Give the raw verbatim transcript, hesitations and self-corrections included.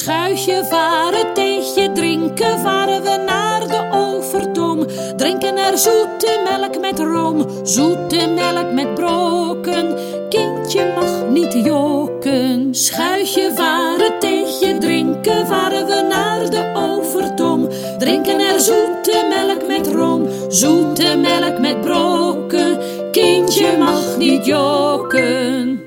Schuitje varen, theetje drinken, varen we naar de Overdom. Drinken er zoete melk met room, zoete melk met broken. Kindje mag niet jokken. Schuitje varen, theetje drinken, varen we naar de Overdom. Drinken er zoete melk met room, zoete melk met broken. Kindje mag niet jokken.